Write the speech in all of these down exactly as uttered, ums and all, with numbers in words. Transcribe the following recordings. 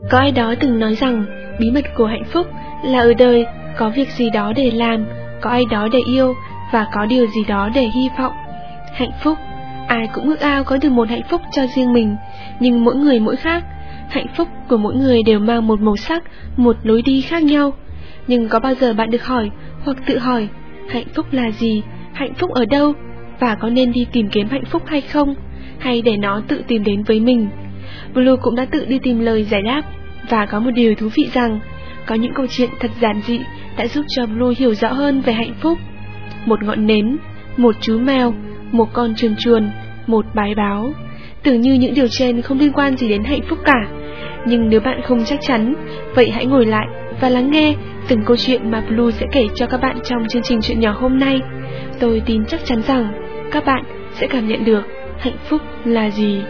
Có ai đó từng nói rằng bí mật của hạnh phúc là ở đời có việc gì đó để làm, có ai đó để yêu và có điều gì đó để hy vọng. Hạnh phúc, ai cũng ước ao có được một hạnh phúc cho riêng mình, nhưng mỗi người mỗi khác. Hạnh phúc của mỗi người đều mang một màu sắc, một lối đi khác nhau. Nhưng có bao giờ bạn được hỏi hoặc tự hỏi hạnh phúc là gì, hạnh phúc ở đâu, và có nên đi tìm kiếm hạnh phúc hay không, hay để nó tự tìm đến với mình? Blue cũng đã tự đi tìm lời giải đáp, và có một điều thú vị rằng có những câu chuyện thật giản dị đã giúp cho Blue hiểu rõ hơn về hạnh phúc. Một ngọn nến, một chú mèo, một con chuồn chuồn, một bái báo. Tưởng như những điều trên không liên quan gì đến hạnh phúc cả. Nhưng nếu bạn không chắc chắn, vậy hãy ngồi lại và lắng nghe từng câu chuyện mà Blue sẽ kể cho các bạn trong chương trình Chuyện Nhỏ hôm nay. Tôi tin chắc chắn rằng các bạn sẽ cảm nhận được hạnh phúc là gì.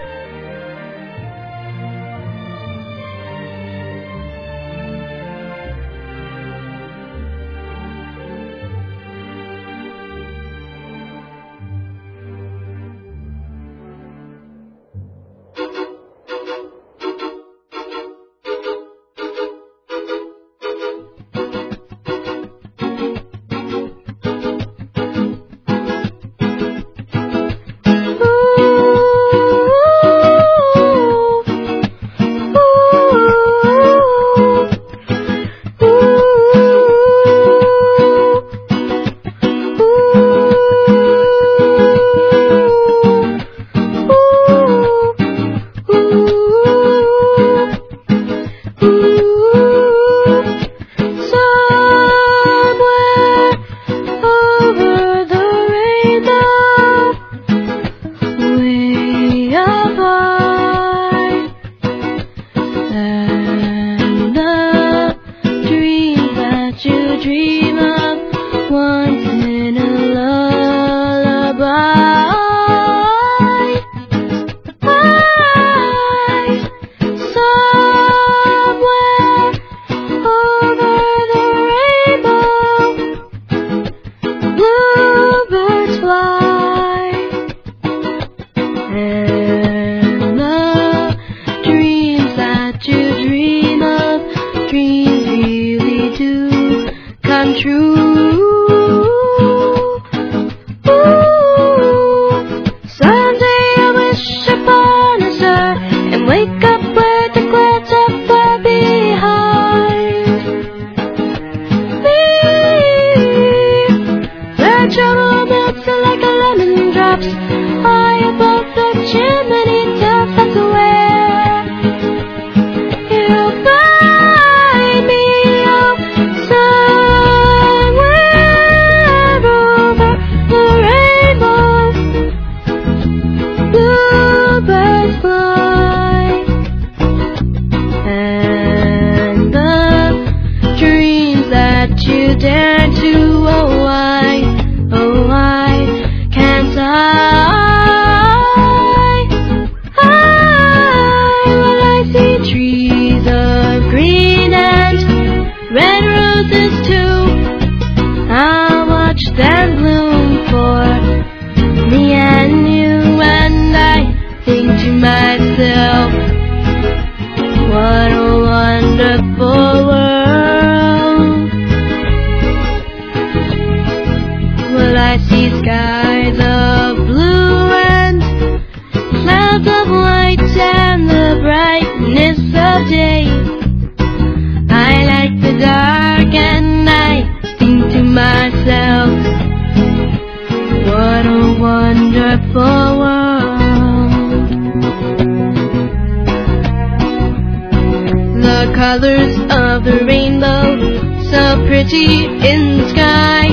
Colors of the rainbow, so pretty in the sky,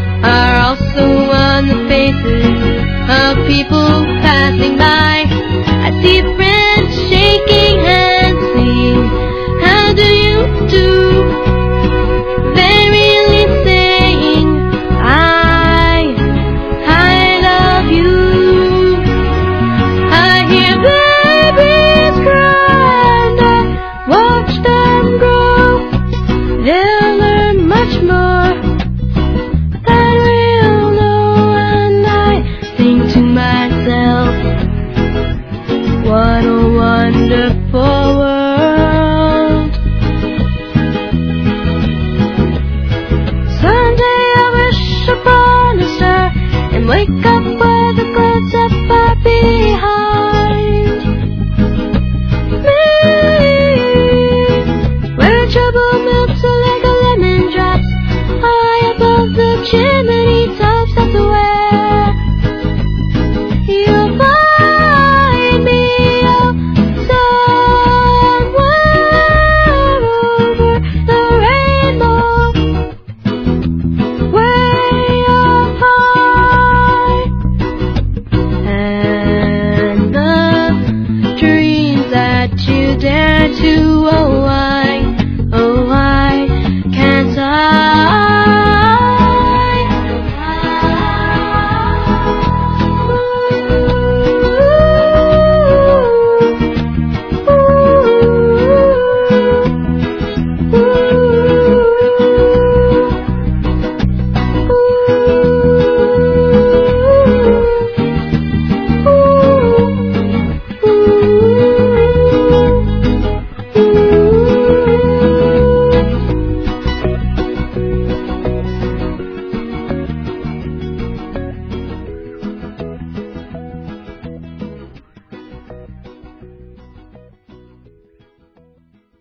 are also on the faces of people passing by. I see friends shaking hands, saying, how do you do? They're really saying, I, I love you. I hear babies cry and I watch them grow. They'll learn much more